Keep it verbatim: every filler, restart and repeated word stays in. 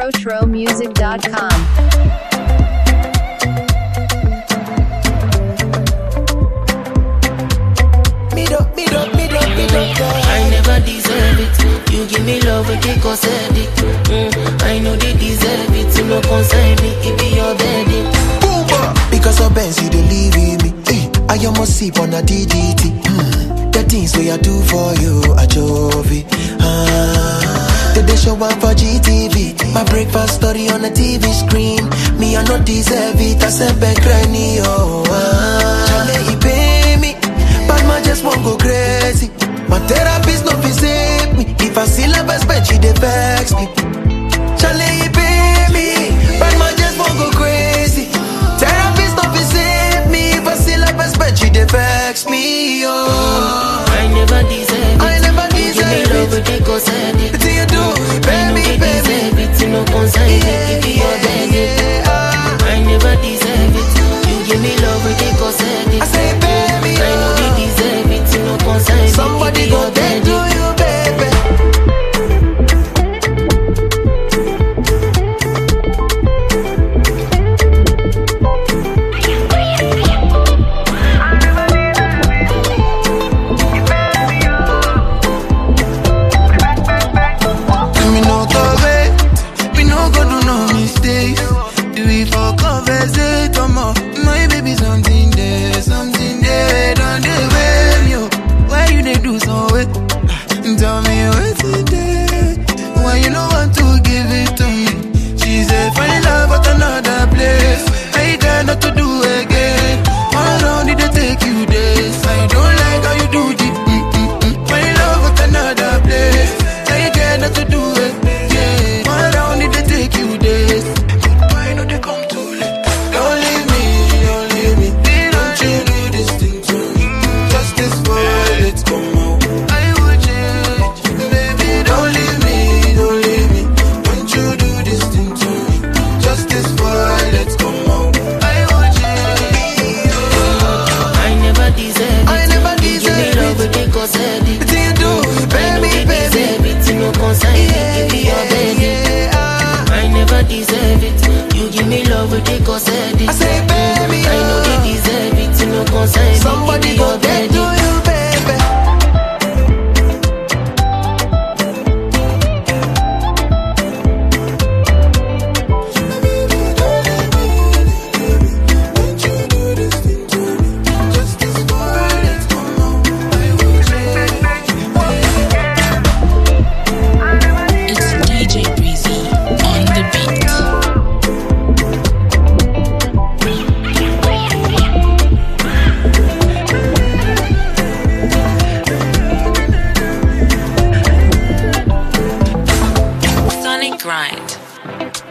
Trotro Music dot com. I never deserve it. You give me love, it take us headache. Mm, I know they deserve it. You no concern me, it be your baby. Because of Benz, you dey live with me. Eh, I almost sip on a D D T. Mm, the things we I do for you, I drove it. Ah, did they show up for G T V? My breakfast story on the T V screen. Me, I no deserve it. I said, back granny, oh. Ah, Charlie, he pay me. But man just won't go crazy. My therapist no fit save me. If I see love as bad, she dey vex me. Charlie, he pay me. But man just won't go crazy. Therapist no fit save me. If I see love as bad, she dey vex me. Oh, I never deserve it. I never deserve you give me love, it take us headache. it. Till you do, baby, baby. Deserve it, you no concern me, it be your baby. I never deserve it. You give me love, it take us headache. I say, baby, I know they deserve it, you no concern me. somebody go dead to you, baby. Let me know the way. We no go do no mistakes. Do it for conversation, more. My baby, something there, something there. Don't they wear you? Why you they do so it? Tell me what's it there. Why you don't want to give it to me? She said, find love at another place. I dare not to do again. How long did it take you this? I don't like how you do the mm-mm-mm. Find love at another place. I dare not to do it. Yeah. How long did it take you this? Why not they come too late? Don't leave me, don't leave me. Don't you do this thing to me? Just this world, let's come out. I would change, baby. Don't leave me, don't leave me. Don't you do this thing to me? Just this world, let's come out. I would change. I never deserve it. I never You give me deserve love, it. it take us headache. Till you do, I know baby, they baby. deserve it, you no concern me, it be your baby. I never deserve it. You give me love, it take us headache. I say, baby, I know they deserve it, you no concern me, somebody it be go your dead baby. to you, baby. Don't you do this thing to me? Just this world, let's come out. I would change. It's D J Breezy on the beat. Sonic Grind.